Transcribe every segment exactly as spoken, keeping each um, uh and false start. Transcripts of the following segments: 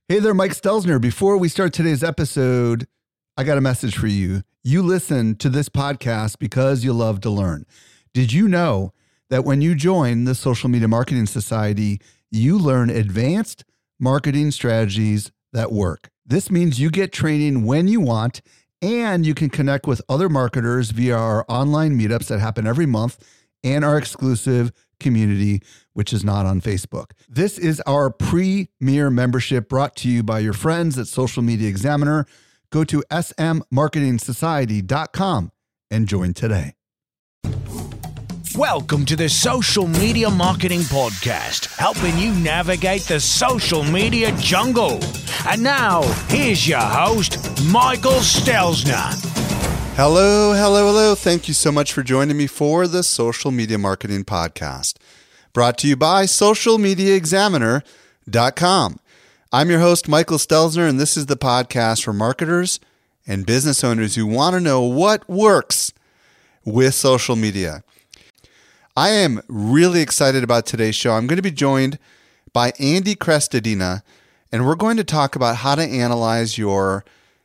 Hey there, Mike Stelzner. Before we start today's episode, I got a message for you. You listen to this podcast because you love to learn. Did you know that when you join the Social Media Marketing Society, you learn advanced marketing strategies that work? This means you get training when you want, and you can connect with other marketers via our online meetups that happen every month and our exclusive community, which is not on Facebook. This is our premier membership brought to you by your friends at Social Media Examiner. Go to s m marketing society dot com and join today. Welcome to the Social Media Marketing Podcast, helping you navigate the social media jungle. And now, here's your host, Michael Stelzner. Hello, hello, hello. Thank you so much for joining me for the Social Media Marketing Podcast, brought to you by social media examiner dot com. I'm your host, Michael Stelzner, and this is the podcast for marketers and business owners who want to know what works with social media. I am really excited about today's show. I'm going to be joined by Andy Crestodina, and we're going to talk about how to analyze your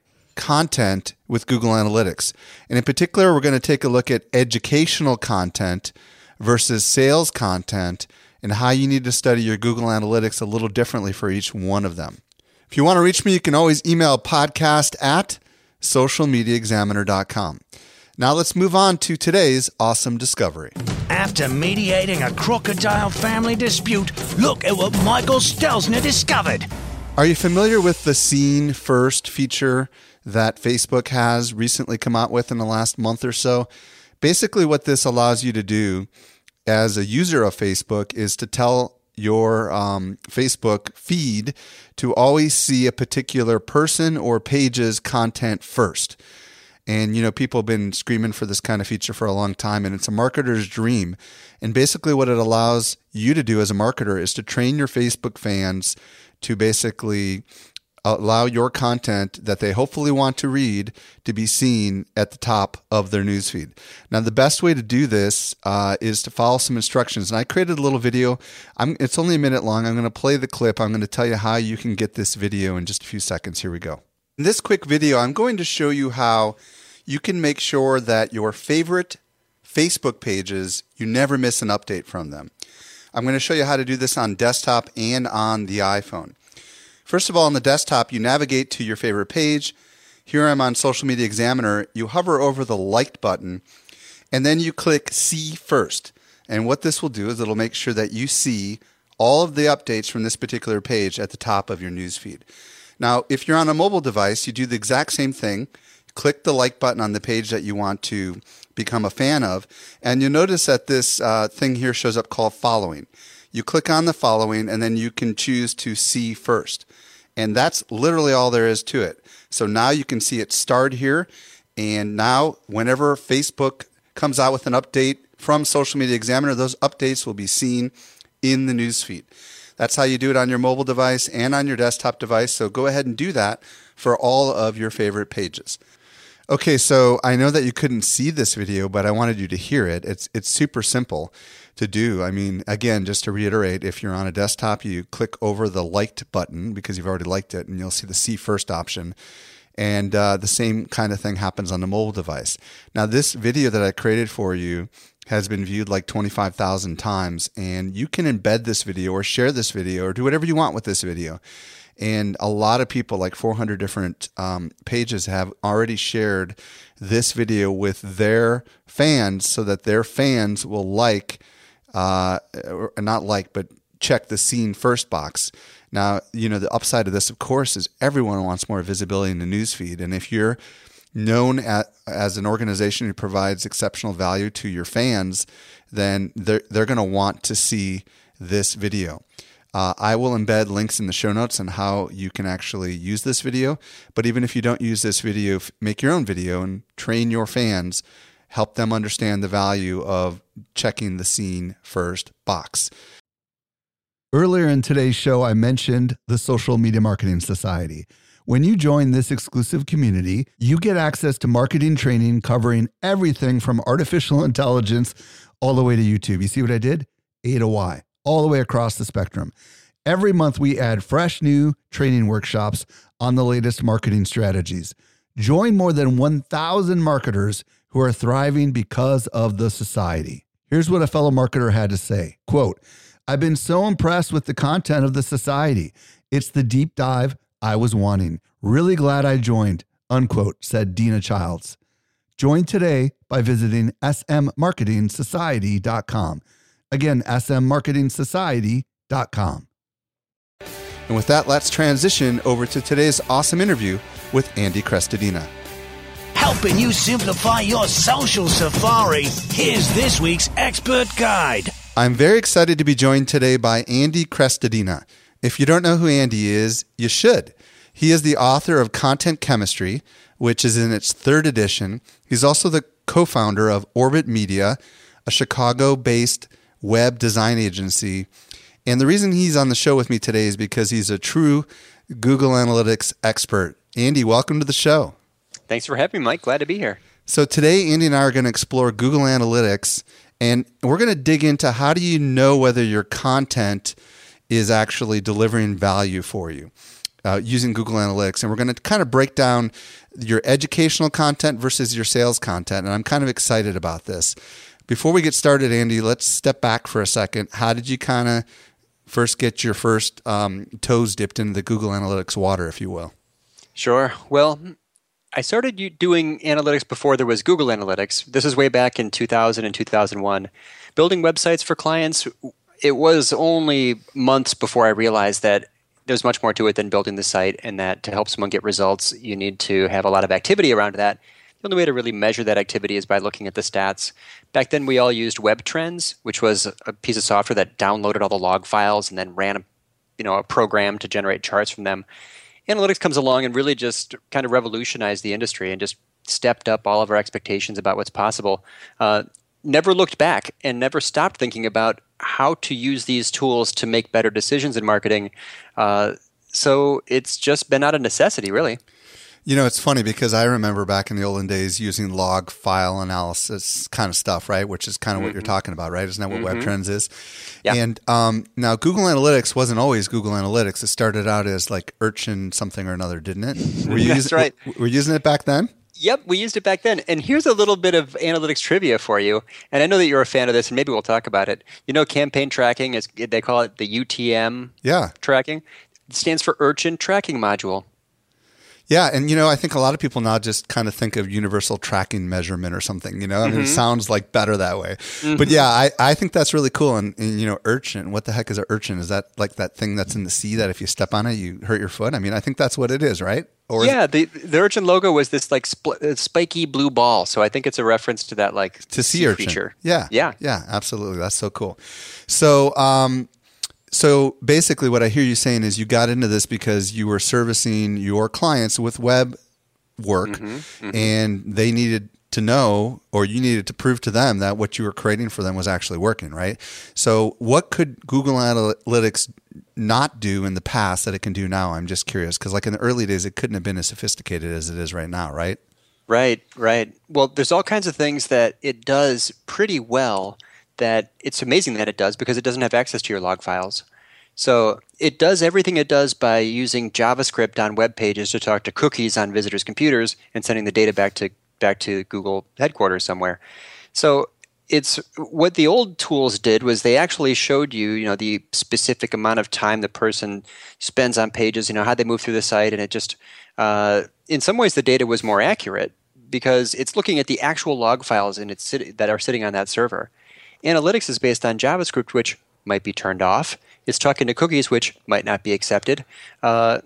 content with Google Analytics. And in particular, we're going to take a look at educational content versus sales content and how you need to study your Google Analytics a little differently for each one of them. If you want to reach me, you can always email podcast at social media examiner dot com. Now let's move on to today's awesome discovery. After mediating a crocodile family dispute, look at what Michael Stelzner discovered. Are you familiar with the Seen First feature that Facebook has recently come out with in the last month or so? Basically, what this allows you to do as a user of Facebook is to tell your um, Facebook feed to always see a particular person or page's content first. And, you know, people have been screaming for this kind of feature for a long time, and it's a marketer's dream. And basically what it allows you to do as a marketer is to train your Facebook fans to basically allow your content that they hopefully want to read to be seen at the top of their newsfeed. Now, the best way to do this uh, is to follow some instructions. And I created a little video. I'm, it's only a minute long. I'm going to play the clip. I'm going to tell you how you can get this video in just a few seconds. Here we go. In this quick video, I'm going to show you how you can make sure that your favorite Facebook pages, you never miss an update from them. I'm going to show you how to do this on desktop and on the iPhone. First of all, on the desktop, you navigate to your favorite page. Here I'm on Social Media Examiner. You hover over the liked button, and then you click See First. And what this will do is it'll make sure that you see all of the updates from this particular page at the top of your newsfeed. Now, if you're on a mobile device, you do the exact same thing. Click the like button on the page that you want to become a fan of, and you'll notice that this uh, thing here shows up called Following. You click on the Following, and then you can choose to See First. And that's literally all there is to it. So now you can see it starred here, and now whenever Facebook comes out with an update from Social Media Examiner, those updates will be seen in the newsfeed. That's how you do it on your mobile device and on your desktop device, so go ahead and do that for all of your favorite pages. Okay, so I know that you couldn't see this video, but I wanted you to hear it. It's it's super simple to do. I mean, again, just to reiterate, if you're on a desktop, you click over the liked button because you've already liked it, and you'll see the See First option. And uh, the same kind of thing happens on the mobile device. Now, this video that I created for you has been viewed like twenty-five thousand times, and you can embed this video or share this video or do whatever you want with this video. And a lot of people, like four hundred different um, pages, have already shared this video with their fans so that their fans will like, uh, or not like, but check the Seen First box. Now, you know, the upside of this, of course, is everyone wants more visibility in the newsfeed. And if you're known at, as an organization who provides exceptional value to your fans, then they're, they're going to want to see this video. Uh, I will embed links in the show notes on how you can actually use this video. But even if you don't use this video, make your own video and train your fans. Help them understand the value of checking the Seen First box. Earlier in today's show, I mentioned the Social Media Marketing Society. When you join this exclusive community, you get access to marketing training covering everything from artificial intelligence all the way to YouTube. You see what I did? A to Y, all the way across the spectrum. Every month, we add fresh new training workshops on the latest marketing strategies. Join more than one thousand marketers who are thriving because of the society. Here's what a fellow marketer had to say. Quote, "I've been so impressed with the content of the society. It's the deep dive I was wanting. Really glad I joined," unquote, said Dina Childs. Join today by visiting s m marketing society dot com. Again, s m marketing society dot com. And with that, let's transition over to today's awesome interview with Andy Crestodina. Helping you simplify your social safari, here's this week's expert guide. I'm very excited to be joined today by Andy Crestodina. If you don't know who Andy is, you should. He is the author of Content Chemistry, which is in its third edition. He's also the co-founder of Orbit Media, a Chicago-based web design agency. And the reason he's on the show with me today is because he's a true Google Analytics expert. Andy, welcome to the show. Thanks for having me, Mike. Glad to be here. So today, Andy and I are going to explore Google Analytics, and we're going to dig into how do you know whether your content is actually delivering value for you uh, using Google Analytics. And we're going to kind of break down your educational content versus your sales content, and I'm kind of excited about this. Before we get started, Andy, let's step back for a second. How did you kind of first get your first um, toes dipped into the Google Analytics water, if you will? Sure. Well, I started doing analytics before there was Google Analytics. This is way back in two thousand and two thousand one. Building websites for clients, it was only months before I realized that there's much more to it than building the site, and that to help someone get results, you need to have a lot of activity around that. The only way to really measure that activity is by looking at the stats. Back then, we all used Web Trends, which was a piece of software that downloaded all the log files and then ran a, you know, a program to generate charts from them. Analytics comes along and really just kind of revolutionized the industry and just stepped up all of our expectations about what's possible. Uh, never looked back and never stopped thinking about how to use these tools to make better decisions in marketing. Uh, so it's just been out of necessity, really. You know, it's funny because I remember back in the olden days using log file analysis kind of stuff, right? Which is kind of mm-hmm. what you're talking about, right? Isn't that what mm-hmm. Web Trends is? Yeah. And um, now Google Analytics wasn't always Google Analytics. It started out as like Urchin something or another, didn't it? Were you That's using, right. Were you using it back then? Yep, we used it back then. And here's a little bit of analytics trivia for you. And I know that you're a fan of this, and maybe we'll talk about it. You know, campaign tracking, is they call it the U T M yeah. tracking. It stands for Urchin Tracking Module. Yeah, and you know, I think a lot of people now just kind of think of universal tracking measurement or something, you know? I mean, mm-hmm. it sounds like better that way. Mm-hmm. But yeah, I, I think that's really cool. And, and, you know, urchin, what the heck is an urchin? Is that like that thing that's in the sea that if you step on it, you hurt your foot? I mean, I think that's what it is, right? Or yeah, is the the urchin logo was this like spl- spiky blue ball. So I think it's a reference to that like to sea urchin. Feature. Yeah, yeah, yeah, absolutely. That's so cool. So, um, So basically what I hear you saying is you got into this because you were servicing your clients with web work mm-hmm, mm-hmm. and they needed to know, or you needed to prove to them that what you were creating for them was actually working, right? So what could Google Analytics not do in the past that it can do now? I'm just curious because like in the early days, it couldn't have been as sophisticated as it is right now, right? Right, right. Well, there's all kinds of things that it does pretty well that it's amazing that it does because it doesn't have access to your log files. So it does everything it does by using JavaScript on web pages to talk to cookies on visitors' computers and sending the data back to back to Google headquarters somewhere. So it's what the old tools did was they actually showed you, you know, the specific amount of time the person spends on pages, you know, how they move through the site, and it just uh, in some ways the data was more accurate because it's looking at the actual log files and it's sit- that are sitting on that server. Analytics is based on JavaScript, which might be turned off. It's talking to cookies, which might not be accepted. Uh,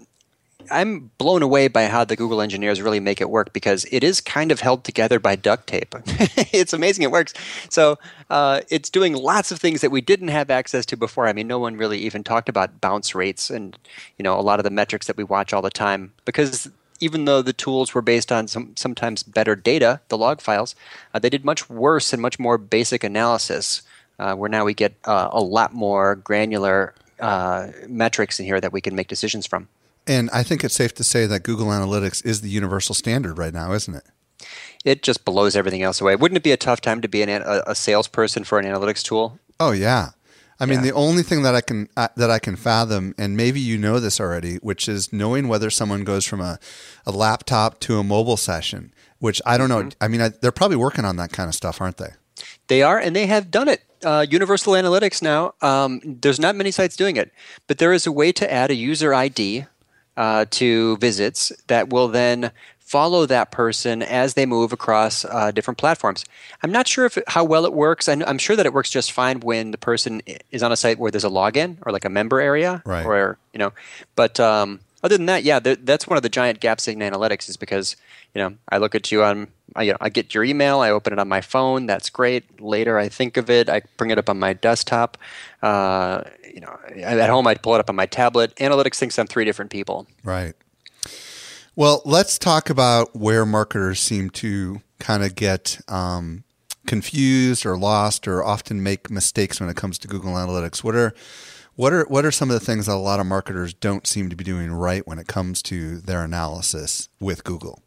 I'm blown away by how the Google engineers really make it work because it is kind of held together by duct tape. It's amazing it works. So uh, it's doing lots of things that we didn't have access to before. I mean, no one really even talked about bounce rates and, you know, a lot of the metrics that we watch all the time because even though the tools were based on some sometimes better data, the log files, uh, they did much worse and much more basic analysis. Uh, where now we get uh, a lot more granular uh, metrics in here that we can make decisions from. And I think it's safe to say that Google Analytics is the universal standard right now, isn't it? It just blows everything else away. Wouldn't it be a tough time to be an, a, a salesperson for an analytics tool? Oh, yeah. I mean, Yeah. the only thing that I can uh, that I can fathom, and maybe you know this already, which is knowing whether someone goes from a, a laptop to a mobile session, which I don't Mm-hmm. know. I mean, I, they're probably working on that kind of stuff, aren't they? They are, and they have done it. Uh, Universal Analytics now, um, there's not many sites doing it, but there is a way to add a user I D uh, to visits that will then follow that person as they move across uh, different platforms. I'm not sure if it, how well it works. I kn- I'm sure that it works just fine when the person i- is on a site where there's a login or like a member area, Right. or you know. But um, other than that, yeah, th- that's one of the giant gaps in analytics is because you know I look at you on, I, you know, I get your email, I open it on my phone, that's great. Later, I think of it, I bring it up on my desktop. Uh, you know, at home, I pull it up on my tablet. Analytics thinks I'm three different people. Right. Well, let's talk about where marketers seem to kind of get um, confused or lost, or often make mistakes when it comes to Google Analytics. What are what are what are some of the things that a lot of marketers don't seem to be doing right when it comes to their analysis with Google?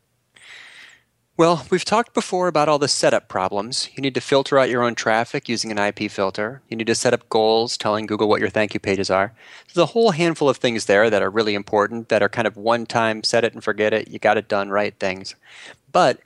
Well, we've talked before about all the setup problems. You need to filter out your own traffic using an I P filter. You need to set up goals telling Google what your thank you pages are. There's a whole handful of things there that are really important, that are kind of one-time, set it and forget it, you got it done right things. But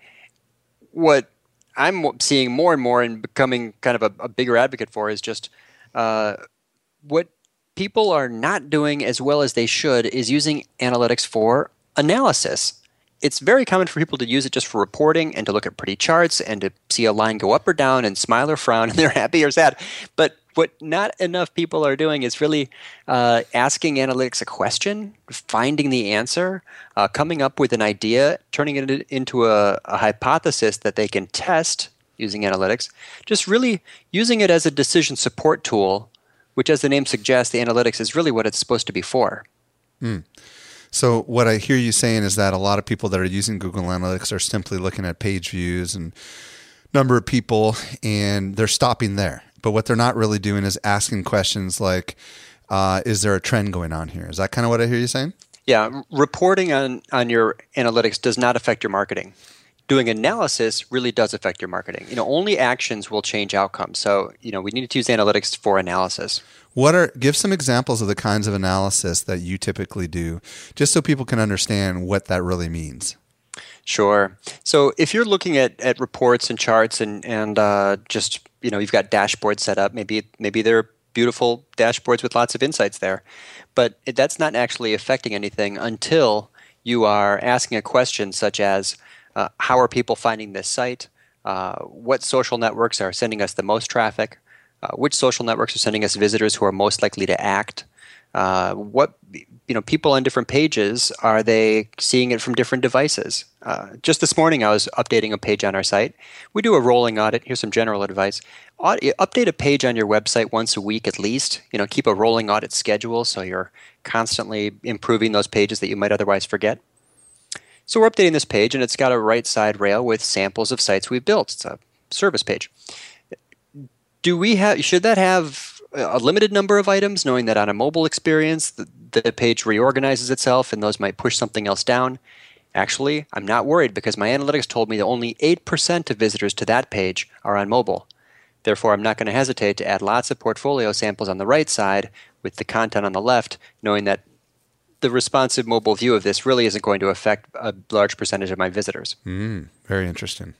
what I'm seeing more and more and becoming kind of a, a bigger advocate for is just uh, what people are not doing as well as they should is using analytics for analysis. It's very common for people to use it just for reporting and to look at pretty charts and to see a line go up or down and smile or frown and they're happy or sad. But what not enough people are doing is really uh, asking analytics a question, finding the answer, uh, coming up with an idea, turning it into a, a hypothesis that they can test using analytics, just really using it as a decision support tool, which, as the name suggests, the analytics is really what it's supposed to be for. Mm. So what I hear you saying is that a lot of people that are using Google Analytics are simply looking at page views and number of people, and they're stopping there. But what they're not really doing is asking questions like, uh, is there a trend going on here? Is that kind of what I hear you saying? Yeah, r- reporting on, on your analytics does not affect your marketing. Doing analysis really does affect your marketing. You know, only actions will change outcomes. So, you know, we need to use analytics for analysis. What are give some examples of the kinds of analysis that you typically do, just so people can understand what that really means? Sure. So if you're looking at, at reports and charts and and uh, just, you know, you've got dashboards set up, maybe maybe they're beautiful dashboards with lots of insights there, but it, that's not actually affecting anything until you are asking a question such as, uh, how are people finding this site? Uh, what social networks are sending us the most traffic? Uh, which social networks are sending us visitors who are most likely to act? Uh, what you know, people on different pages, are they seeing it from different devices? Uh, just this morning, I was updating a page on our site. We do a rolling audit. Here's some general advice: Aud- update a page on your website once a week at least. You know, keep a rolling audit schedule so you're constantly improving those pages that you might otherwise forget. So we're updating this page, and it's got a right side rail with samples of sites we've built. It's a service page. Do we have? Should that have a limited number of items, knowing that on a mobile experience, the, the page reorganizes itself and those might push something else down? Actually, I'm not worried because my analytics told me that only eight percent of visitors to that page are on mobile. Therefore, I'm not going to hesitate to add lots of portfolio samples on the right side with the content on the left, knowing that the responsive mobile view of this really isn't going to affect a large percentage of my visitors. Mm, very interesting.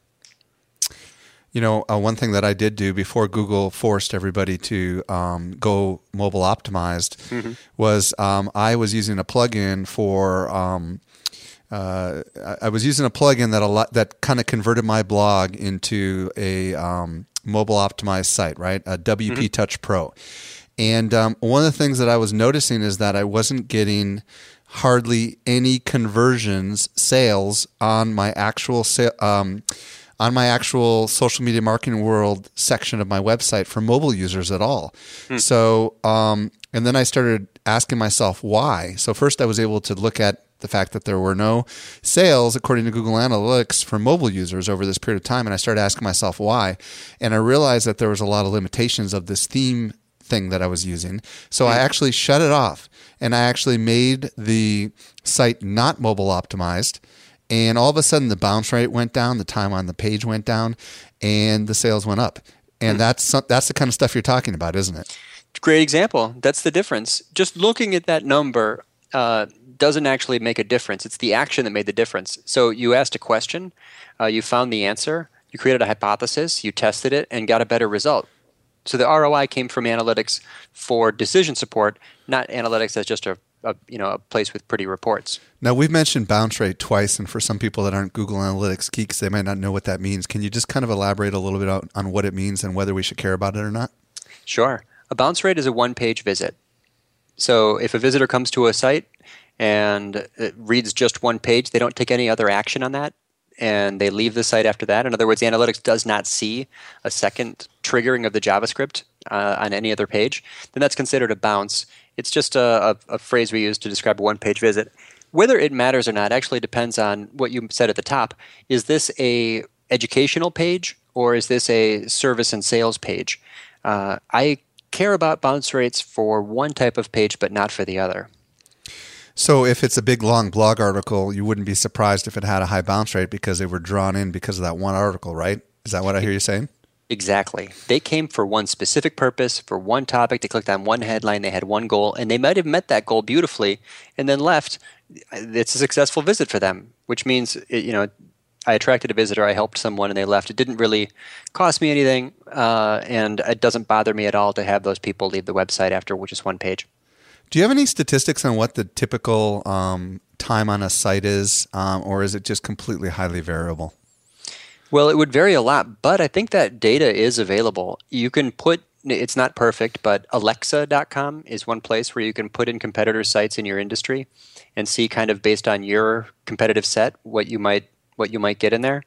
You know, uh, one thing that I did do before Google forced everybody to um, go mobile optimized mm-hmm. was um, I was using a plugin for um, uh, I was using a plugin that a lot that kind of converted my blog into a um, mobile optimized site, right? A W P mm-hmm. Touch Pro. And um, one of the things that I was noticing is that I wasn't getting hardly any conversions, sales on my actual sa- um, on my actual social media marketing world section of my website for mobile users at all. Hmm. So, um, and then I started asking myself why. So first I was able to look at the fact that there were no sales according to Google Analytics for mobile users over this period of time. And I started asking myself why. And I realized that there was a lot of limitations of this theme thing that I was using. So hmm. I actually shut it off and I actually made the site not mobile optimized. And all of a sudden, the bounce rate went down, the time on the page went down, and the sales went up. And mm. that's that's the kind of stuff you're talking about, isn't it? Great example. That's the difference. Just looking at that number uh, doesn't actually make a difference. It's the action that made the difference. So you asked a question, uh, you found the answer, you created a hypothesis, you tested it, and got a better result. So the R O I came from analytics for decision support, not analytics as just a, a you know a place with pretty reports. Now, we've mentioned bounce rate twice, and for some people that aren't Google Analytics geeks, they might not know what that means. Can you just kind of elaborate a little bit on, on what it means and whether we should care about it or not? Sure. A bounce rate is a one-page visit. So if a visitor comes to a site and it reads just one page, they don't take any other action on that, and they leave the site after that. In other words, analytics does not see a second triggering of the JavaScript uh, on any other page, then that's considered a bounce. It's just a, a, a phrase we use to describe a one-page visit. Whether it matters or not actually depends on what you said at the top. Is this a educational page or is this a service and sales page? Uh, I care about bounce rates for one type of page but not for the other. So if it's a big, long blog article, you wouldn't be surprised if it had a high bounce rate because they were drawn in because of that one article, right? Is that what I hear you saying? Exactly. They came for one specific purpose, for one topic. They clicked on one headline. They had one goal, and they might have met that goal beautifully and then left. It's a successful visit for them, which means, you know, I attracted a visitor, I helped someone, and they left. It didn't really cost me anything, uh, and it doesn't bother me at all to have those people leave the website after just one page. Do you have any statistics on what the typical um, time on a site is, um, or is it just completely highly variable? Well, it would vary a lot, but I think that data is available. You can put, it's not perfect, but alexa dot com is one place where you can put in competitor sites in your industry and see kind of based on your competitive set what you might what you might get in there.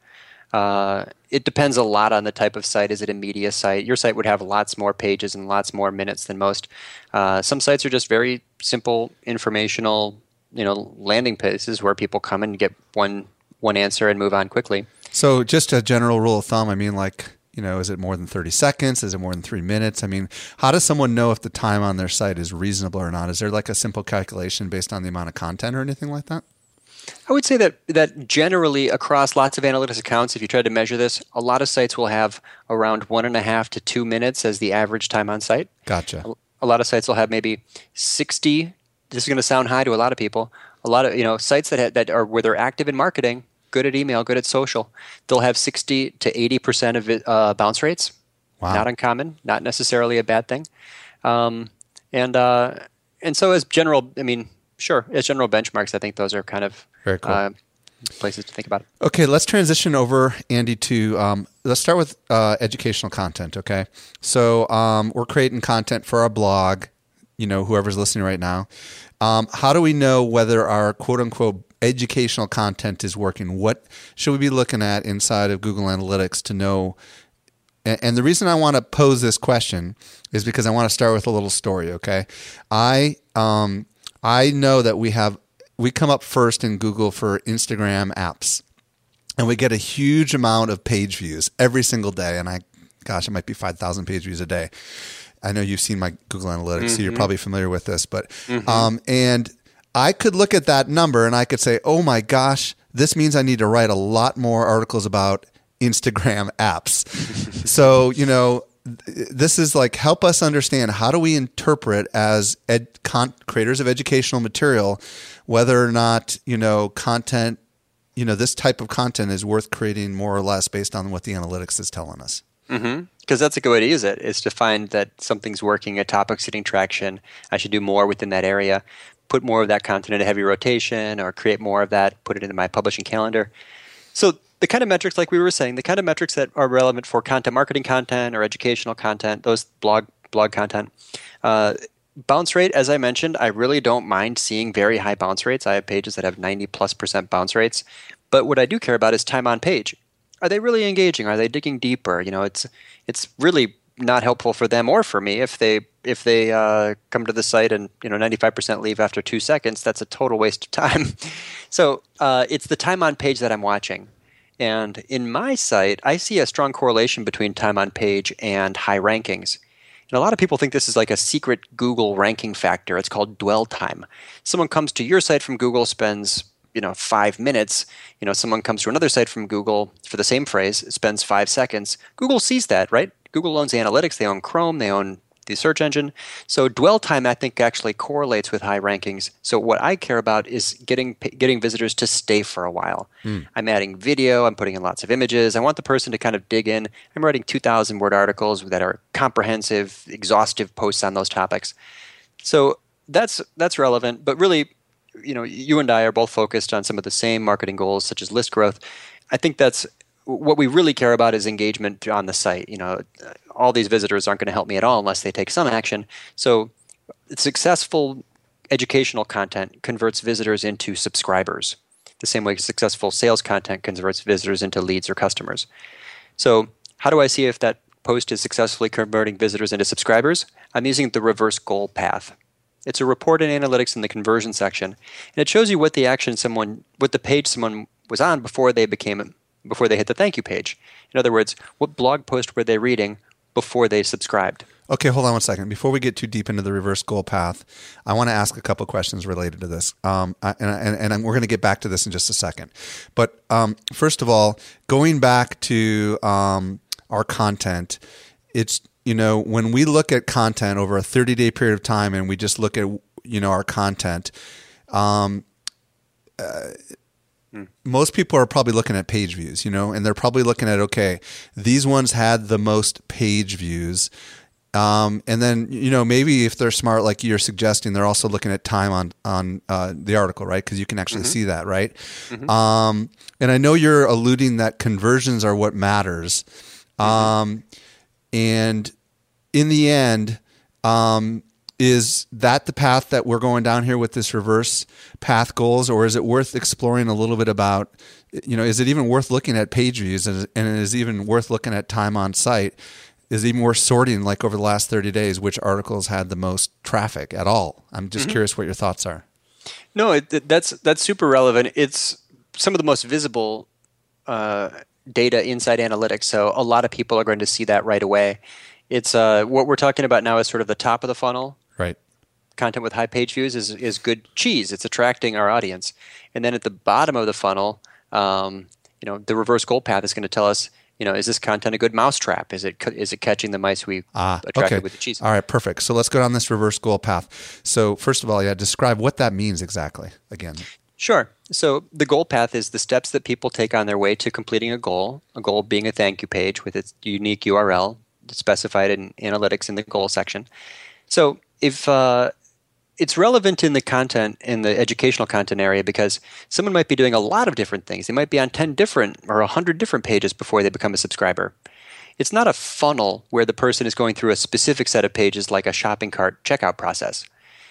Uh, it depends a lot on the type of site. Is it a media site? Your site would have lots more pages and lots more minutes than most. Uh, some sites are just very simple, informational, you know, landing pages where people come and get one one answer and move on quickly. So just a general rule of thumb, I mean, like, you know, is it more than thirty seconds? Is it more than three minutes? I mean, how does someone know if the time on their site is reasonable or not? Is there like a simple calculation based on the amount of content or anything like that? I would say that that generally across lots of analytics accounts, if you try to measure this, a lot of sites will have around one and a half to two minutes as the average time on site. Gotcha. A, a lot of sites will have maybe sixty. This is going to sound high to a lot of people. A lot of you know sites that ha- that are where they're active in marketing, good at email, good at social, they'll have sixty to eighty percent of it, uh, bounce rates. Wow. Not uncommon, not necessarily a bad thing. Um, and uh, and so as general, I mean, sure, as general benchmarks, I think those are kind of very cool. Uh, places to think about it. Okay, let's transition over, Andy, to um, let's start with uh, educational content. Okay, so um, we're creating content for our blog. You know, whoever's listening right now, um, how do we know whether our quote unquote educational content is working? What should we be looking at inside of Google Analytics to know? And, and the reason I want to pose this question is because I want to start with a little story. Okay, I um, I know that we have. We come up first in Google for Instagram apps, and we get a huge amount of page views every single day. And I, gosh, it might be five thousand page views a day. I know you've seen my Google Analytics, mm-hmm. so you're probably familiar with this. But mm-hmm. um, and I could look at that number and I could say, oh my gosh, this means I need to write a lot more articles about Instagram apps. So, you know, this is like, help us understand, how do we interpret as ed, con, creators of educational material, whether or not, you know, content, you know, this type of content is worth creating more or less based on what the analytics is telling us. Mm-hmm. Because that's a good way to use it, is to find that something's working, a topic's getting traction, I should do more within that area, put more of that content into heavy rotation, or create more of that, put it into my publishing calendar. So the kind of metrics, like we were saying, the kind of metrics that are relevant for content marketing content or educational content, those blog blog content. Uh, bounce rate, as I mentioned, I really don't mind seeing very high bounce rates. I have pages that have ninety plus percent bounce rates. But what I do care about is time on page. Are they really engaging? Are they digging deeper? You know, it's it's really not helpful for them or for me if they if they uh, come to the site and, you know, ninety-five percent leave after two seconds. That's a total waste of time. So uh, it's the time on page that I'm watching. And in my site, I see a strong correlation between time on page and high rankings. And a lot of people think this is like a secret Google ranking factor. It's called dwell time. Someone comes to your site from Google, spends, you know, five minutes. You know, someone comes to another site from Google for the same phrase, spends five seconds. Google sees that, right? Google owns analytics. They own Chrome. They own the search engine. So dwell time, I think, actually correlates with high rankings. So what I care about is getting getting visitors to stay for a while. Mm. I'm adding video. I'm putting in lots of images. I want the person to kind of dig in. I'm writing two thousand word articles that are comprehensive, exhaustive posts on those topics. So that's that's relevant. But really, you know, you and I are both focused on some of the same marketing goals, such as list growth. I think that's what we really care about is engagement on the site. You know, all these visitors aren't going to help me at all unless they take some action. So successful educational content converts visitors into subscribers, the same way successful sales content converts visitors into leads or customers. So how do I see if that post is successfully converting visitors into subscribers? I'm using the reverse goal path. It's a report in analytics in the conversion section, and it shows you what the action someone, what the page someone was on before they became before they hit the thank you page. In other words, what blog post were they reading before they subscribed? Okay, hold on one second. Before we get too deep into the reverse goal path, I want to ask a couple questions related to this. Um, I, and and, and we're going to get back to this in just a second. But um, first of all, going back to um, our content, it's, you know, when we look at content over a thirty-day period of time and we just look at, you know, our content, um, uh, most people are probably looking at page views, you know, and they're probably looking at, okay, these ones had the most page views. Um, and then, you know, maybe if they're smart, like you're suggesting, they're also looking at time on, on uh, the article, right? Because you can actually mm-hmm. see that, right? Mm-hmm. Um, and I know you're alluding that conversions are what matters. Mm-hmm. Um, and in the end, um, is that the path that we're going down here with this reverse path goals, or is it worth exploring a little bit about, you know, is it even worth looking at page views, and is it even worth looking at time on site? Is it even worth sorting, like over the last thirty days, which articles had the most traffic at all? I'm just mm-hmm. curious what your thoughts are. No, it, that's that's super relevant. It's some of the most visible uh, data inside analytics, so a lot of people are going to see that right away. It's uh, what we're talking about now is sort of the top of the funnel. Right. Content with high page views is, is good cheese. It's attracting our audience. And then at the bottom of the funnel, um, you know, the reverse goal path is going to tell us, you know, is this content a good mousetrap? Is it is it catching the mice we ah, attracted okay. with the cheese? All right, perfect. So let's go down this reverse goal path. So first of all, yeah, describe what that means exactly again. Sure. So the goal path is the steps that people take on their way to completing a goal, a goal being a thank you page with its unique U R L specified in analytics in the goal section. So if uh, it's relevant in the content, in the educational content area, because someone might be doing a lot of different things. They might be on ten different or one hundred different pages before they become a subscriber. It's not a funnel where the person is going through a specific set of pages like a shopping cart checkout process.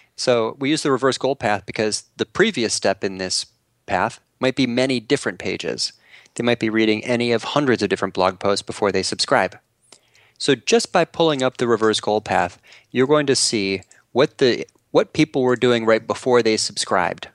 So we use the reverse goal path because the previous step in this path might be many different pages. They might be reading any of hundreds of different blog posts before they subscribe. So just by pulling up the reverse goal path, you're going to see what the what people were doing right before they subscribed.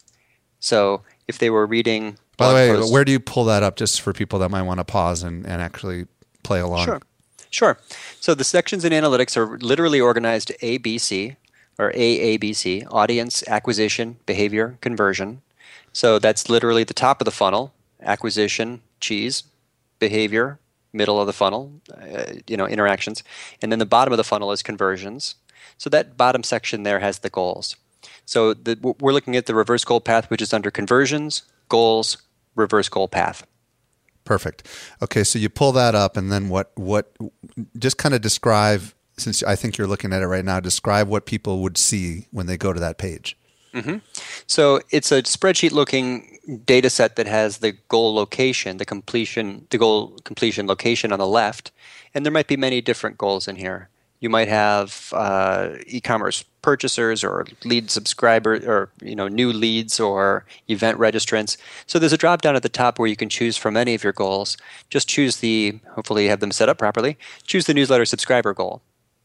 So if they were reading By the way, posts, where do you pull that up, just for people that might want to pause and, and actually play along? Sure. Sure. So the sections in analytics are literally organized A B C, or A A B C, audience, acquisition, behavior, conversion. So that's literally the top of the funnel, acquisition, cheese, behavior, middle of the funnel, uh, you know, interactions. And then the bottom of the funnel is conversions. So that bottom section there has the goals. So the, we're looking at the reverse goal path, which is under conversions, goals, reverse goal path. Perfect. Okay, so you pull that up, and then what, what just kind of describe, since I think you're looking at it right now, describe what people would see when they go to that page. Mm-hmm. So it's a spreadsheet-looking data set that has the goal location, the completion, the goal completion location on the left, and there might be many different goals in here. You might have uh, e-commerce purchasers or lead subscribers, or you know, new leads or event registrants. So there's a drop down at the top where you can choose from any of your goals. Just choose the, hopefully you have them set up properly, choose the newsletter subscriber goal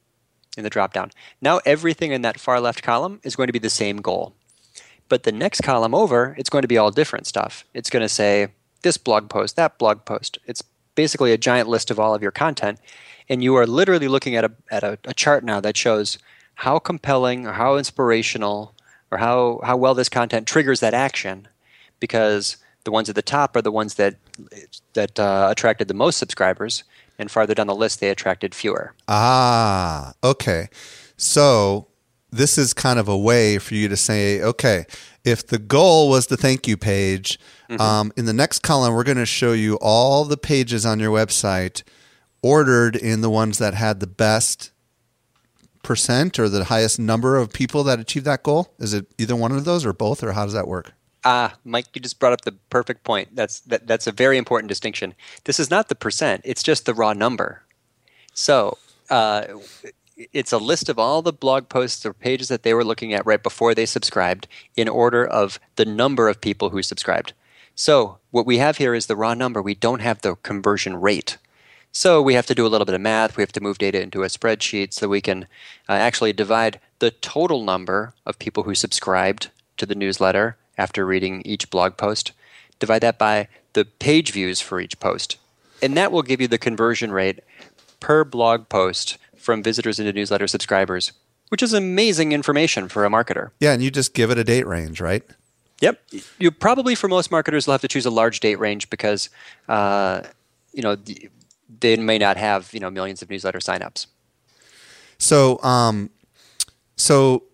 in the drop down. Now everything in that far left column is going to be the same goal. But the next column over, it's going to be all different stuff. It's going to say this blog post, that blog post. It's basically a giant list of all of your content. And you are literally looking at a at a, a chart now that shows how compelling or how inspirational or how, how well this content triggers that action, because the ones at the top are the ones that that uh, attracted the most subscribers, and farther down the list they attracted fewer. Ah, okay. So this is kind of a way for you to say, okay, if the goal was the thank you page, mm-hmm. um, in the next column, we're going to show you all the pages on your website ordered in the ones that had the best percent or the highest number of people that achieved that goal. Is it either one of those or both, or how does that work? Ah, Mike, you just brought up the perfect point. That's that, that's a very important distinction. This is not the percent. It's just the raw number. So uh, it's a list of all the blog posts or pages that they were looking at right before they subscribed in order of the number of people who subscribed. So what we have here is the raw number. We don't have the conversion rate. So we have to do a little bit of math. We have to move data into a spreadsheet so we can uh, actually divide the total number of people who subscribed to the newsletter after reading each blog post. Divide that by the page views for each post. And that will give you the conversion rate per blog post from visitors into newsletter subscribers, which is amazing information for a marketer. Yeah, and you just give it a date range, right? Yep. You probably, for most marketers, will have to choose a large date range because, uh, you know, the, they may not have, you know, millions of newsletter signups. So, um, so,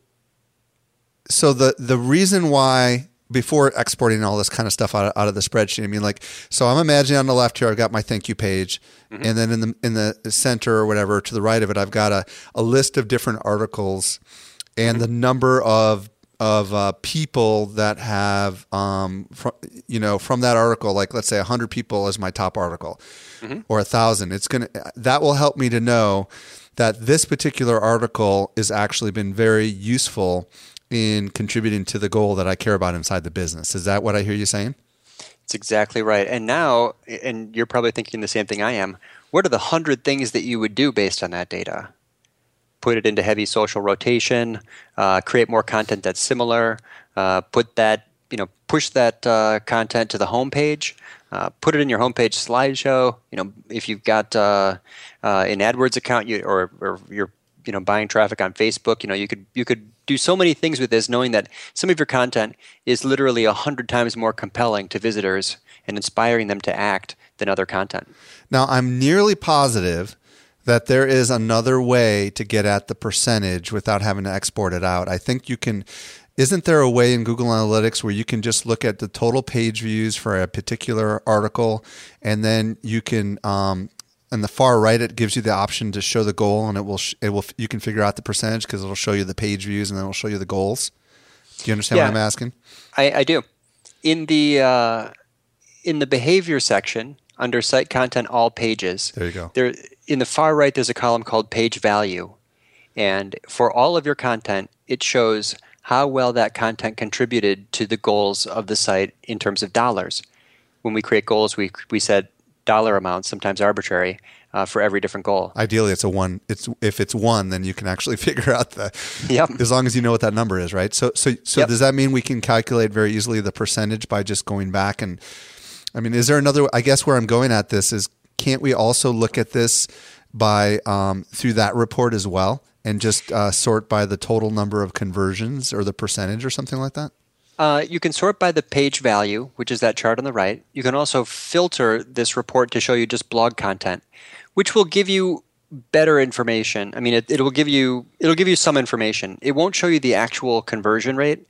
so the the reason why before exporting all this kind of stuff out of, out of the spreadsheet, I mean, like, so I'm imagining on the left here, I've got my thank you page, mm-hmm. and then in the in the center or whatever to the right of it, I've got a, a list of different articles and mm-hmm. the number of of uh, people that have, um, fr- you know, from that article, like let's say one hundred people is my top article, mm-hmm. or one thousand. It's gonna that will help me to know that this particular article has actually been very useful in contributing to the goal that I care about inside the business. Is that what I hear you saying? That's exactly right. And now, and you're probably thinking the same thing I am, what are the hundred things that you would do based on that data? Put it into heavy social rotation, uh, create more content that's similar, uh, put that, you know, push that uh, content to the homepage, uh, put it in your homepage slideshow. You know, if you've got uh, uh, an AdWords account, you or, or you're, you know, buying traffic on Facebook, you know, you could you could do so many things with this, knowing that some of your content is literally a hundred times more compelling to visitors and inspiring them to act than other content. Now, I'm nearly positive that there is another way to get at the percentage without having to export it out. I think you can. Isn't there a way in Google Analytics where you can just look at the total page views for a particular article, and then you can, um, on the far right, it gives you the option to show the goal, and it will, sh- it will, you can figure out the percentage because it'll show you the page views and then it'll show you the goals. Do you understand yeah, what I'm asking? I, I do. In the uh, in the behavior section under site content, all pages. There you go. There, in the far right, there's a column called page value, and for all of your content, it shows how well that content contributed to the goals of the site in terms of dollars. When we create goals, we we set dollar amounts, sometimes arbitrary, uh, for every different goal. Ideally, it's a one. It's if it's one, then you can actually figure out the. Yep. As long as you know what that number is, right? So, so, so yep. Does that mean we can calculate very easily the percentage by just going back and? I mean, is there another? I guess where I'm going at this is, can't we also look at this by um, through that report as well, and just uh, sort by the total number of conversions or the percentage or something like that? Uh, you can sort by the page value, which is that chart on the right. You can also filter this report to show you just blog content, which will give you better information. I mean, it, it will give you it'll give you some information. It won't show you the actual conversion rate,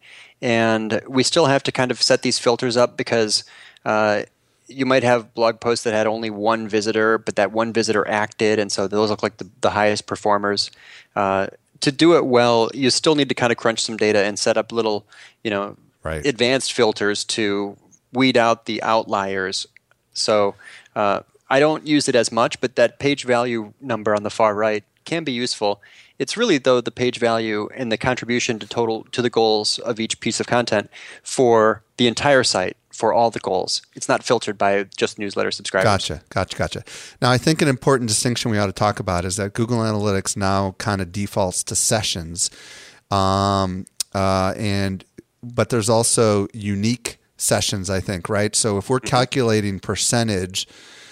and we still have to kind of set these filters up because uh, you might have blog posts that had only one visitor, but that one visitor acted, and so those look like the, the highest performers. Uh, to do it well, you still need to kind of crunch some data and set up little, you know, right. advanced filters to weed out the outliers. So uh, I don't use it as much, but that page value number on the far right can be useful. It's really, though, the page value and the contribution to total to the goals of each piece of content for the entire site, for all the goals. It's not filtered by just newsletter subscribers. Gotcha, gotcha, gotcha. Now, I think an important distinction we ought to talk about is that Google Analytics now kind of defaults to sessions, um, uh, and but there's also unique sessions, I think, right? So if we're mm-hmm. calculating percentage,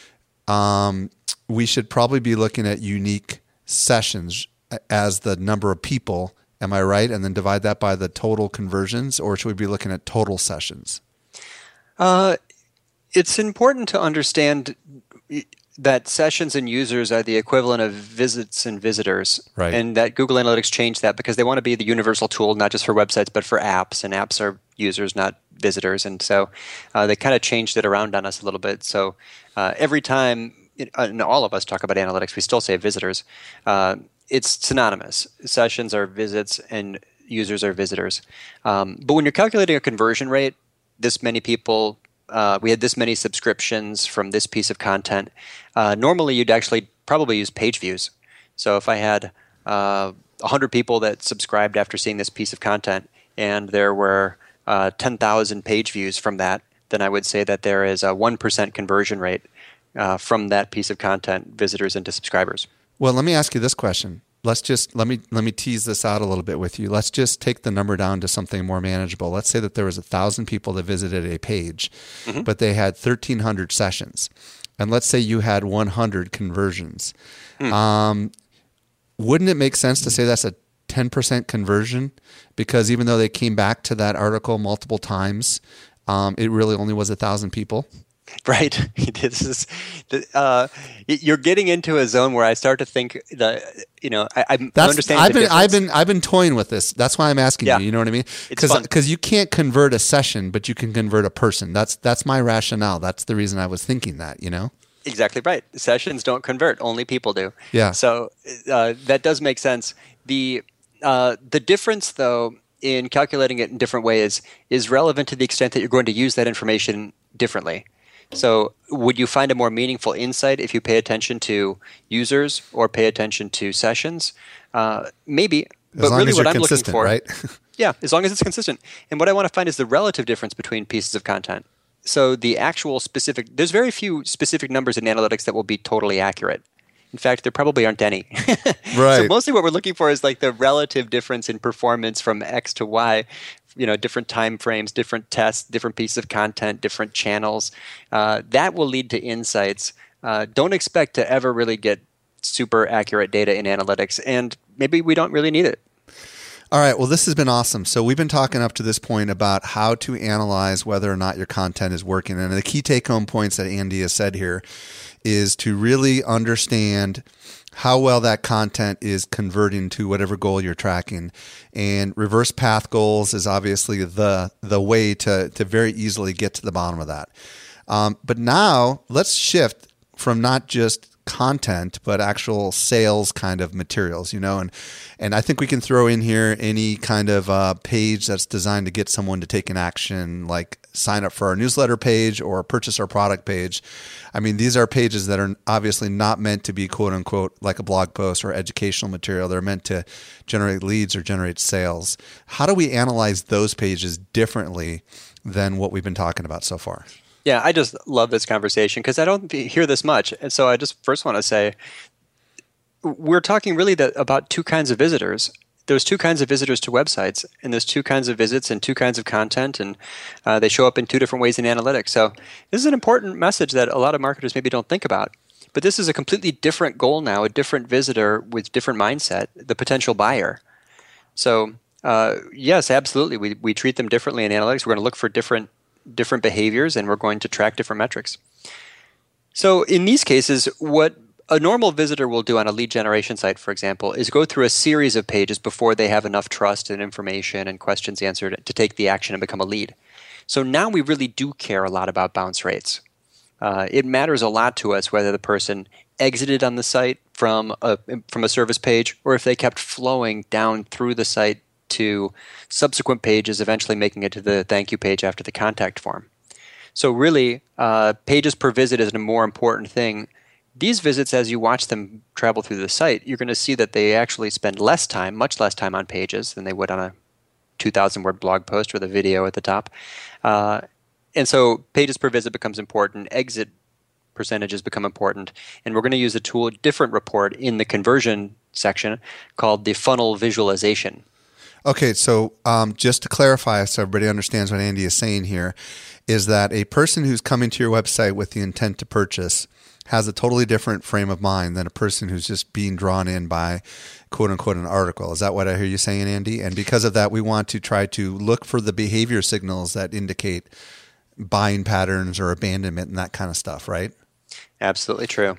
um, we should probably be looking at unique sessions as the number of people. Am I right? And then divide that by the total conversions, or should we be looking at total sessions? Uh, it's important to understand that sessions and users are the equivalent of visits and visitors. Right. And that Google Analytics changed that because they want to be the universal tool, not just for websites, but for apps. And apps are users, not visitors. And so uh, they kind of changed it around on us a little bit. So uh, every time, it, uh, and all of us talk about analytics, we still say visitors. Uh, it's synonymous. Sessions are visits and users are visitors. Um, but when you're calculating a conversion rate, this many people... Uh, we had this many subscriptions from this piece of content. Uh, normally, you'd actually probably use page views. So if I had uh, one hundred people that subscribed after seeing this piece of content, and there were uh, ten thousand page views from that, then I would say that there is a one percent conversion rate uh, from that piece of content, visitors into subscribers. Well, let me ask you this question. Let's just let me let me tease this out a little bit with you. Let's just take the number down to something more manageable. Let's say that there was a thousand people that visited a page, mm-hmm. but they had thirteen hundred sessions, and let's say you had one hundred conversions. Mm. Um, wouldn't it make sense to say that's a ten percent conversion? Because even though they came back to that article multiple times, um, it really only was a thousand people. Right. This is, uh, you're getting into a zone where I start to think that, you know, I, I'm That's, understanding I've the been, difference. I've been, I've been toying with this. That's why I'm asking Yeah. you. You know what I mean? It's fun. Because you can't convert a session, but you can convert a person. That's that's my rationale. That's the reason I was thinking that. You know. Exactly right. Sessions don't convert; only people do. Yeah. So uh, that does make sense. The uh, the difference, though, in calculating it in different ways is relevant to the extent that you're going to use that information differently. So would you find a more meaningful insight if you pay attention to users or pay attention to sessions? Uh, maybe. As but long really as what you're I'm looking consistent, for, right? yeah, as long as it's consistent. And what I want to find is the relative difference between pieces of content. So the actual specific, there's very few specific numbers in analytics that will be totally accurate. In fact, there probably aren't any. Right. So mostly what we're looking for is like the relative difference in performance from X to Y, you know, different time frames, different tests, different pieces of content, different channels. Uh, that will lead to insights. Uh, don't expect to ever really get super accurate data in analytics, and maybe we don't really need it. All right. Well, this has been awesome. So we've been talking up to this point about how to analyze whether or not your content is working. And the key take-home points that Andy has said here is to really understand how well that content is converting to whatever goal you're tracking. And reverse path goals is obviously the the way to, to very easily get to the bottom of that. Um, but now let's shift from not just content, but actual sales kind of materials, you know, and, and I think we can throw in here any kind of uh, page that's designed to get someone to take an action, like sign up for our newsletter page or purchase our product page. I mean, these are pages that are obviously not meant to be quote unquote like a blog post or educational material. They're meant to generate leads or generate sales. How do we analyze those pages differently than what we've been talking about so far? Yeah, I just love this conversation because I don't hear this much. And so I just first want to say we're talking really that about two kinds of visitors. There's two kinds of visitors to websites, and there's two kinds of visits and two kinds of content, and uh, they show up in two different ways in analytics. So this is an important message that a lot of marketers maybe don't think about. But this is a completely different goal now, a different visitor with different mindset, the potential buyer. So uh, yes, absolutely, we we treat them differently in analytics. We're going to look for different different behaviors, and we're going to track different metrics. So in these cases, what a normal visitor will do on a lead generation site, for example, is go through a series of pages before they have enough trust and information and questions answered to take the action and become a lead. So now we really do care a lot about bounce rates. Uh, it matters a lot to us whether the person exited on the site from a, from a service page or if they kept flowing down through the site to subsequent pages, eventually making it to the thank you page after the contact form. So really, uh, pages per visit is a more important thing. These visits, as you watch them travel through the site, you're going to see that they actually spend less time, much less time on pages than they would on a two thousand word blog post with a video at the top. Uh, and so pages per visit becomes important. Exit percentages become important. And we're going to use a tool, a different report in the conversion section called the funnel visualization. Okay, so um, just to clarify so everybody understands what Andy is saying here, is that a person who's coming to your website with the intent to purchase has a totally different frame of mind than a person who's just being drawn in by quote unquote an article. Is that what I hear you saying, Andy? And because of that, we want to try to look for the behavior signals that indicate buying patterns or abandonment and that kind of stuff, right? Absolutely true.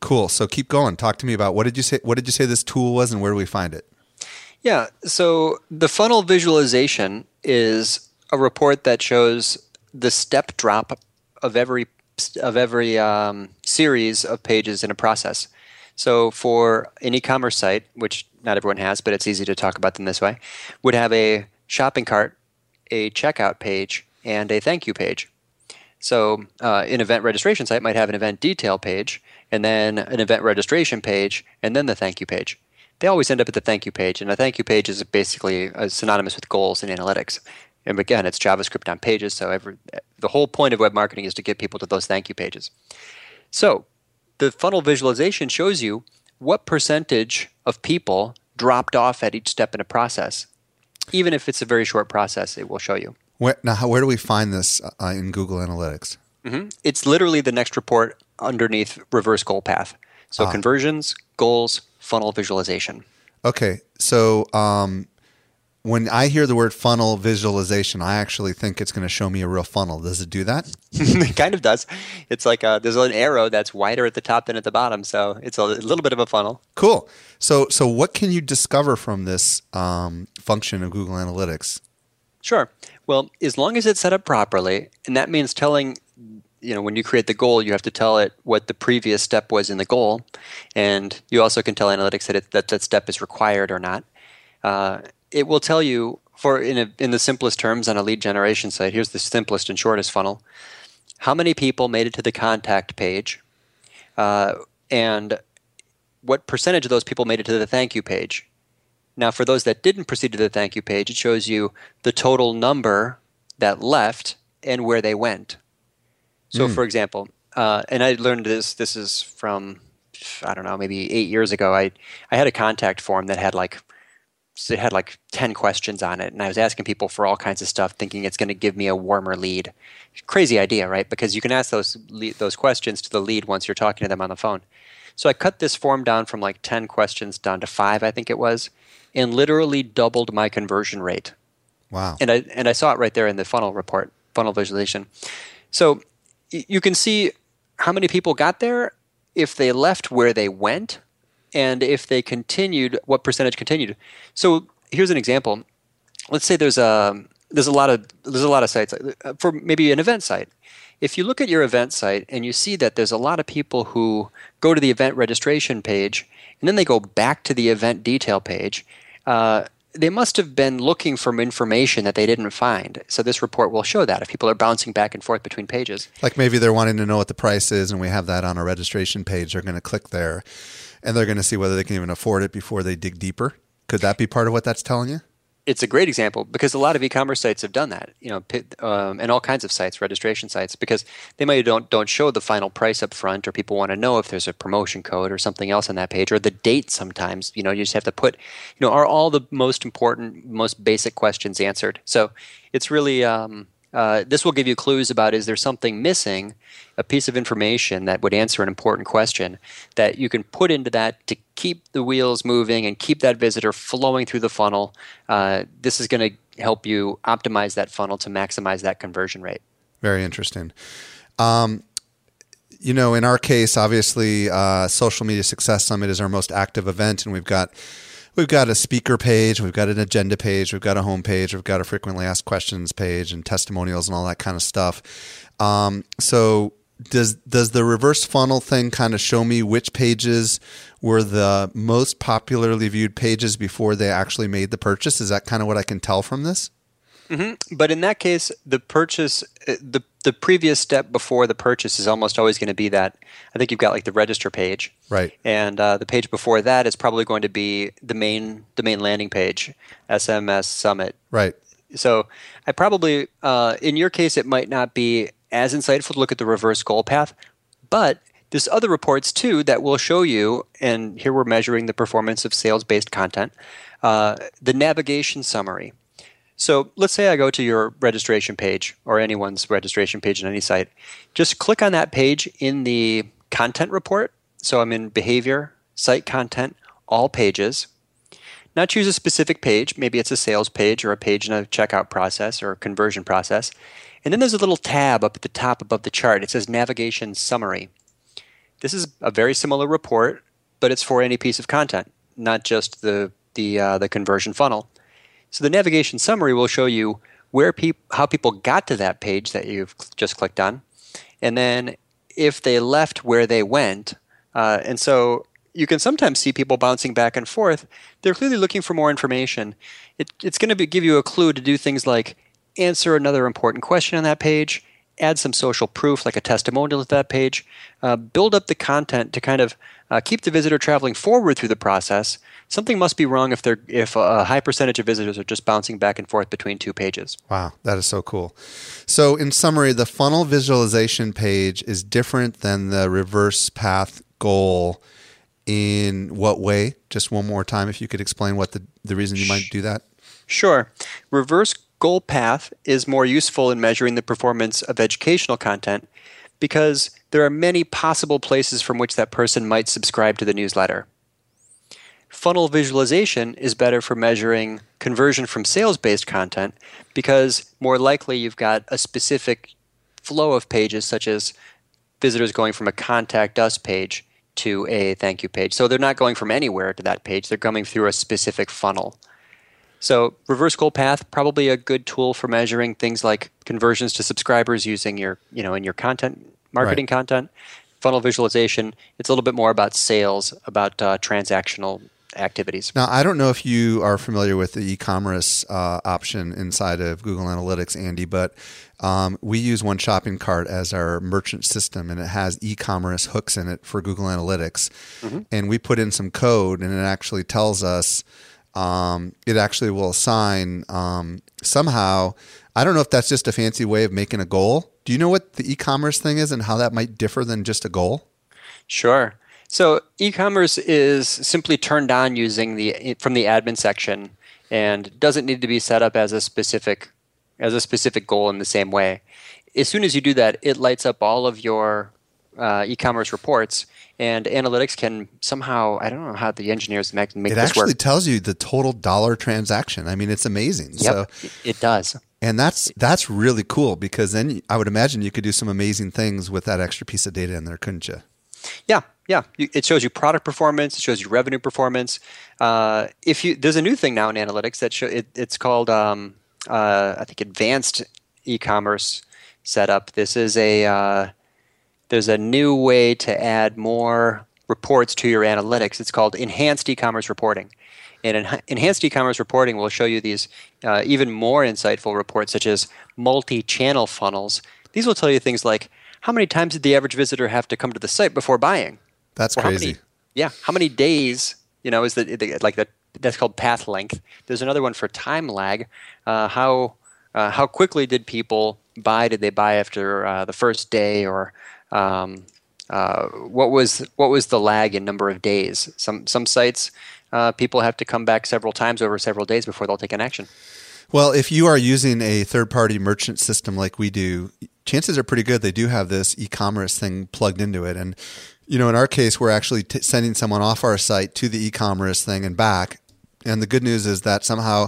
Cool. So keep going. Talk to me about what did you say? What did you say this tool was, and where do we find it? Yeah. So the funnel visualization is a report that shows the step drop of every of every um, series of pages in a process. So for an e-commerce site, which not everyone has, but it's easy to talk about them this way, would have a shopping cart, a checkout page, and a thank you page. So uh, an event registration site might have an event detail page, and then an event registration page, and then the thank you page. They always end up at the thank you page, and a thank you page is basically uh, synonymous with goals and analytics. And again, it's JavaScript on pages, so every, the whole point of web marketing is to get people to those thank you pages. So the funnel visualization shows you what percentage of people dropped off at each step in a process. Even if it's a very short process, it will show you. Where, now, how, where do we find this uh, in Google Analytics? Mm-hmm. It's literally the next report underneath reverse goal path. So Ah. conversions, goals, funnel visualization. Okay, so um, when I hear the word funnel visualization, I actually think it's going to show me a real funnel. Does it do that? It kind of does. It's like a, there's an arrow that's wider at the top than at the bottom, so it's a little bit of a funnel. Cool. So, so what can you discover from this um, function of Google Analytics? Sure. Well, as long as it's set up properly, and that means telling, you know, when you create the goal, you have to tell it what the previous step was in the goal, and you also can tell analytics that it, that, that step is required or not. Uh, it will tell you, for in a, in the simplest terms on a lead generation site, here's the simplest and shortest funnel, how many people made it to the contact page, uh, and what percentage of those people made it to the thank you page. Now, for those that didn't proceed to the thank you page, it shows you the total number that left and where they went. So, Mm. for example, uh, and I learned this, this is from, I don't know, maybe eight years ago. I, I had a contact form that had like, it had like ten questions on it, and I was asking people for all kinds of stuff, thinking it's going to give me a warmer lead. Crazy idea, right? Because you can ask those lead, those questions to the lead once you're talking to them on the phone. So I cut this form down from like ten questions down to five, I think it was, and literally doubled my conversion rate. Wow. And I and I saw it right there in the funnel report, funnel visualization. So y- you can see how many people got there, if they left, where they went, and if they continued, what percentage continued. So here's an example. Let's say there's a there's a lot of there's a lot of sites uh, for maybe an event site. If you look at your event site and you see that there's a lot of people who go to the event registration page and then they go back to the event detail page, uh, they must have been looking for information that they didn't find. So this report will show that if people are bouncing back and forth between pages. Like maybe they're wanting to know what the price is, and we have that on our registration page. They're going to click there, and they're going to see whether they can even afford it before they dig deeper. Could that be part of what that's telling you? It's a great example because a lot of e-commerce sites have done that, you know, um, and all kinds of sites, registration sites, because they might don't don't show the final price up front, or people want to know if there's a promotion code or something else on that page, or the date. Sometimes, you know, you just have to put, you know, are all the most important, most basic questions answered? So it's really um, uh, this will give you clues about, is there something missing, a piece of information that would answer an important question that you can put into that to keep the wheels moving and keep that visitor flowing through the funnel. Uh, this is going to help you optimize that funnel to maximize that conversion rate. Very interesting. Um, you know, in our case, obviously, uh, Social Media Success Summit is our most active event, and we've got we've got a speaker page, we've got an agenda page, we've got a home page, we've got a frequently asked questions page, and testimonials and all that kind of stuff. Um, so. Does does the reverse funnel thing kind of show me which pages were the most popularly viewed pages before they actually made the purchase? Is that kind of what I can tell from this? Mm-hmm. But in that case, the purchase, the the previous step before the purchase is almost always going to be that. I think you've got like the register page, right? And uh, the page before that is probably going to be the main the main landing page, S M S Summit, right? So I probably, uh, in your case, it might not be as insightful to look at the reverse goal path, but there's other reports too that will show you, and here we're measuring the performance of sales-based content, uh, the navigation summary. So let's say I go to your registration page, or anyone's registration page on any site. Just click on that page in the content report. So I'm in behavior, site content, all pages. Now choose a specific page. Maybe it's a sales page or a page in a checkout process or a conversion process. And then there's a little tab up at the top above the chart. It says Navigation Summary. this is a very similar report, but it's for any piece of content, not just the the uh, the conversion funnel. So the navigation summary will show you where peop- how people got to that page that you've just clicked on, and then if they left, where they went. Uh, and so you can sometimes see people bouncing back and forth. They're clearly looking for more information. It, it's going to give you a clue to do things like answer another important question on that page, add some social proof like a testimonial to that page, uh, build up the content to kind of uh, keep the visitor traveling forward through the process. Something must be wrong if they're if a high percentage of visitors are just bouncing back and forth between two pages. Wow, that is so cool. So in summary, the funnel visualization page is different than the reverse path goal in what way? Just one more time, if you could explain what the, the reason you might do that. Sure. Reverse goal path is more useful in measuring the performance of educational content because there are many possible places from which that person might subscribe to the newsletter. Funnel visualization is better for measuring conversion from sales-based content because more likely you've got a specific flow of pages, such as visitors going from a contact us page to a thank you page. So they're not going from anywhere to that page. They're coming through a specific funnel. So reverse goal path, probably a good tool for measuring things like conversions to subscribers using your, you know, in your content, marketing Right. content. Funnel visualization, it's a little bit more about sales, about uh, transactional activities. Now, I don't know if you are familiar with the e-commerce uh, option inside of Google Analytics, Andy, but um, we use One Shopping Cart as our merchant system, and it has e-commerce hooks in it for Google Analytics. Mm-hmm. And we put in some code, and it actually tells us, um, it actually will assign um, somehow, I don't know if that's just a fancy way of making a goal. Do you know what the e-commerce thing is and how that might differ than just a goal? Sure. So e-commerce is simply turned on using the from the admin section and doesn't need to be set up as a specific as a specific goal in the same way. As soon as you do that, it lights up all of your uh, e-commerce reports, and analytics can somehow, I don't know how the engineers make, make it this work. actually tells you the total dollar transaction. I mean, it's amazing. Yep, So, it does. and that's that's really cool because then I would imagine you could do some amazing things with that extra piece of data in there, couldn't you? Yeah, yeah. It shows you product performance. It shows you revenue performance. Uh, if you there's a new thing now in analytics that show it, it's called um, uh, I think advanced e-commerce setup. This is a uh, there's a new way to add more reports to your analytics. It's called enhanced e-commerce reporting. And en- enhanced e-commerce reporting will show you these uh, even more insightful reports, such as multi-channel funnels. These will tell you things like, how many times did the average visitor have to come to the site before buying? That's Or how crazy. many- yeah, how many days? You know, is the, the like that? That's called path length. There's another one for time lag. Uh, how uh, how quickly did people buy? Did they buy after uh, the first day, or um, uh, what was what was the lag in number of days? Some some sites uh, people have to come back several times over several days before they'll take an action. Well, if you are using a third-party merchant system like we do, chances are pretty good they do have this e-commerce thing plugged into it. And, you know, in our case, we're actually t- sending someone off our site to the e-commerce thing and back. And the good news is that somehow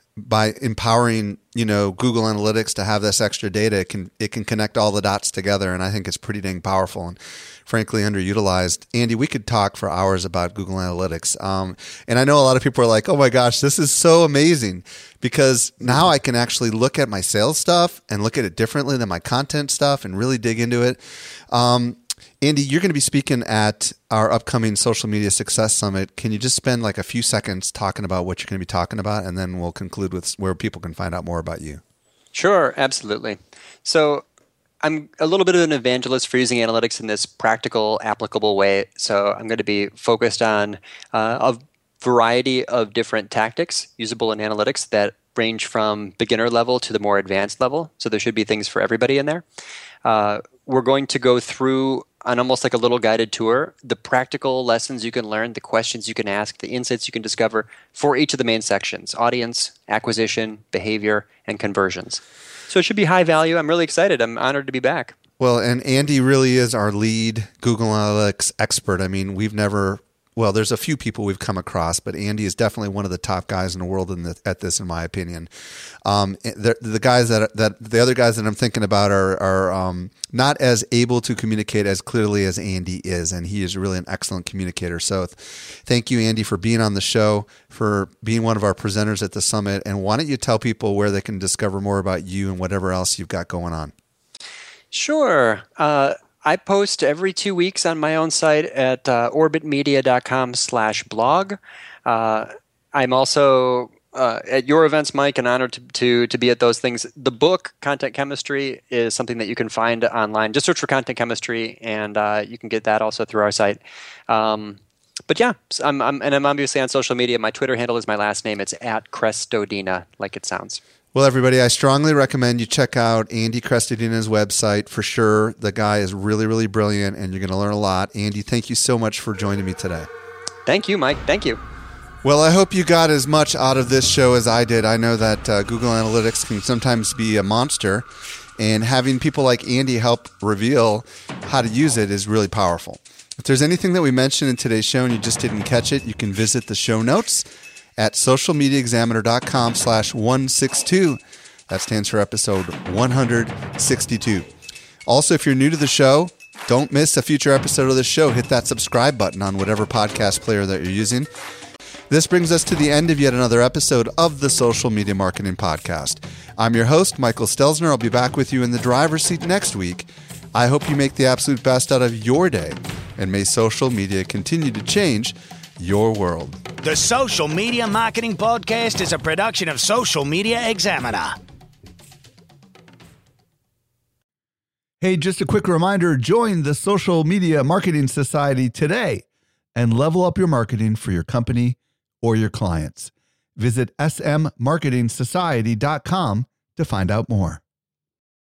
by empowering, you know, Google Analytics to have this extra data, it can it can connect all the dots together. And I think it's pretty dang powerful and frankly underutilized. Andy, we could talk for hours about Google Analytics. Um, and I know a lot of people are like, oh my gosh, this is so amazing because now I can actually look at my sales stuff and look at it differently than my content stuff and really dig into it. Um, Andy, you're going to be speaking at our upcoming Social Media Success Summit. Can you just spend like a few seconds talking about what you're going to be talking about, and then we'll conclude with where people can find out more about you? Sure, absolutely. So I'm a little bit of an evangelist for using analytics in this practical, applicable way. So I'm going to be focused on uh, a variety of different tactics usable in analytics that range from beginner level to the more advanced level. So there should be things for everybody in there. Uh, we're going to go through on almost like a little guided tour, the practical lessons you can learn, the questions you can ask, the insights you can discover for each of the main sections: audience, acquisition, behavior, and conversions. So it should be high value. I'm really excited. I'm honored to be back. Well, and Andy really is our lead Google Analytics expert. I mean, we've never well, there's a few people we've come across, but Andy is definitely one of the top guys in the world in the, at this, in my opinion. Um, the, the guys that that the other guys that I'm thinking about are are um, not as able to communicate as clearly as Andy is, and he is really an excellent communicator. So, th- thank you, Andy, for being on the show, for being one of our presenters at the summit. And why don't you tell people where they can discover more about you and whatever else you've got going on? Sure. Uh, I post every two weeks on my own site at uh, orbitmedia.com slash blog. Uh, I'm also uh, at your events, Mike, and honored to, to to be at those things. The book, Content Chemistry, is something that you can find online. Just search for Content Chemistry, and uh, you can get that also through our site. Um, but yeah, I'm, I'm, and I'm obviously on social media. My Twitter handle is my last name. It's at Crestodina, like it sounds. Well, everybody, I strongly recommend you check out Andy Crestodina's website for sure. The guy is really, really brilliant, and you're going to learn a lot. Andy, thank you so much for joining me today. Thank you, Mike. Thank you. Well, I hope you got as much out of this show as I did. I know that uh, Google Analytics can sometimes be a monster, and having people like Andy help reveal how to use it is really powerful. If there's anything that we mentioned in today's show and you just didn't catch it, you can visit the show notes at socialmediaexaminer.com slash 162. That stands for episode one sixty-two. Also, if you're new to the show, don't miss a future episode of the show. Hit that subscribe button on whatever podcast player that you're using. This brings us to the end of yet another episode of the Social Media Marketing Podcast. I'm your host, Michael Stelzner. I'll be back with you in the driver's seat next week. I hope you make the absolute best out of your day, and may social media continue to change your world. The Social Media Marketing Podcast is a production of Social Media Examiner. Hey, just a quick reminder, join the Social Media Marketing Society today and level up your marketing for your company or your clients. Visit s m marketing society dot com to find out more.